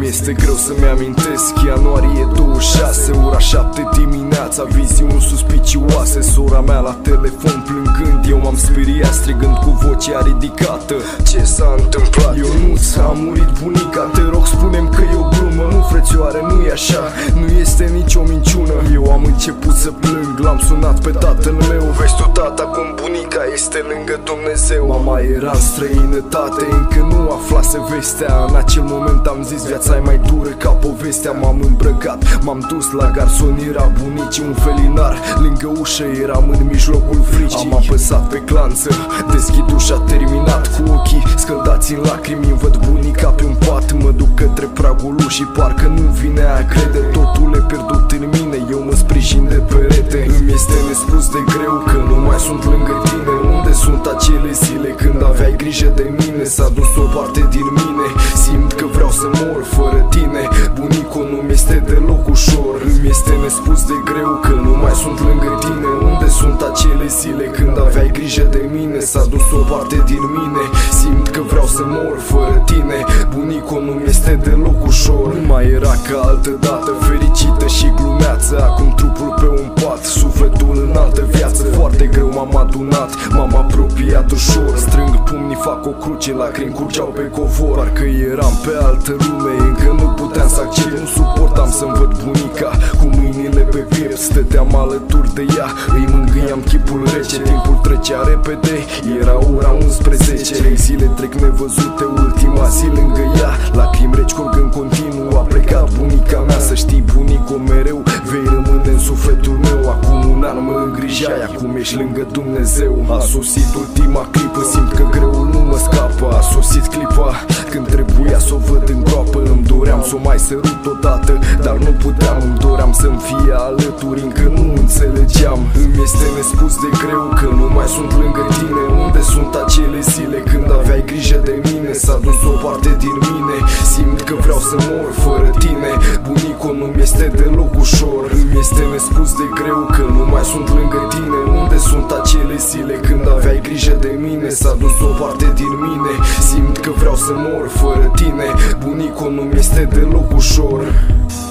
Mi-este greu să-mi amintesc. Ianuarie 26, ora 7 dimineața. Viziuni suspicioase, sora mea la telefon plângând. Eu m-am speriat strigând cu vocea ridicată: ce s-a întâmplat? Ionuț, a murit bunica. Te rog, spune-mi că e o glumă. Nu, frățioare, nu-i așa, nu este nicio minciună. Eu am început să plâng, l-am sunat pe tatăl meu. Vezi tu, tata, cum bunica este lângă Dumnezeu. Mama era în străinătate, încă nu aflase vestea. În acel moment am zis, viața e mai dură ca povestea. M-am îmbrăcat, m-am dus la garsoniera bunicii. Un felinar lângă ușă, eram în mijlocul fricii. Am apăsat pe clanță, deschid ușa, terminat. Cu ochii scăldați în lacrimi, îmi văd bunica pe un pat. Mă duc către pragul ușii, parcă nu vine a crede. Totul e pierdut în mine, eu mă sprijin de perete. Îmi este nespus de greu că nu mai sunt lângă tine. Unde sunt acele zile când aveai grijă de mine? S-a dus o parte din mine, simt că vreau să mor fără tine. Bunico, nu-mi este deloc ușor. Îmi este nespus de greu că nu mai sunt lângă tine. Unde sunt acele zile când aveai grijă de mine? S-a dus o parte din mine, simt că vreau să mor fără tine. Bunico, nu-mi este deloc ușor. Nu mai era ca altă dată, fericită și glumeață. Acum trupul pe un pat, sufletul în altă viață. Foarte greu m-am adunat, m-am apropiat ușor. Strâng pumnii, fac o cruce, lacrimi curgeau pe covor. Parcă eram pe altă lume, încă nu puteam să accept. Nu suportam să-mi văd bunica cu mâinile pe piept. Stăteam alături de ea, îi mângâiam chipul rece. Timpul trecea repede, era ora 11. 3 zile trec nevăzute, ultima zi lângă ea. Lacrimi reci curg în continuu, a plecat bunica mea. Să știi, bunico, mereu vei rămâne în sufletul meu. Acum un an mă îngrijai, acum ești lângă Dumnezeu. A sosit ultima clipă, simt că greul nu mă scapă. A sosit clipa când trebuia să o văd în groapă. Îmi doream să o mai sărut odată, dar nu puteam. Îmi doream să-mi fie alături, încă nu înțelegeam. Îmi este nespus de greu că nu mai sunt lângă tine. Unde sunt acele zile când aveai grijă de mine? S-a dus o parte din mine, simt că vreau să mor fără tine. Bunico, nu-mi este deloc ușor. Îmi este nespus de greu că nu mai sunt lângă tine. Unde sunt acele zile când aveai grijă de mine? S-a dus o parte din mine, simt că vreau să mor fără tine. Bunico, nu-mi este deloc ușor.